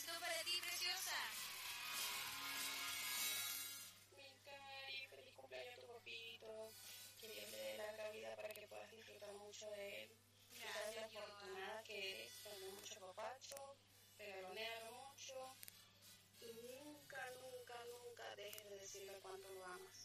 besito para ti, preciosa. Mi Cari, feliz cumpleaños a tu papito. Que Dios le dé larga vida para que puedas disfrutar mucho de él. Gracias, la afortunada que eres, tener mucho papacho, regalonearlo mucho y nunca, nunca, nunca dejes de decirle cuánto lo amas.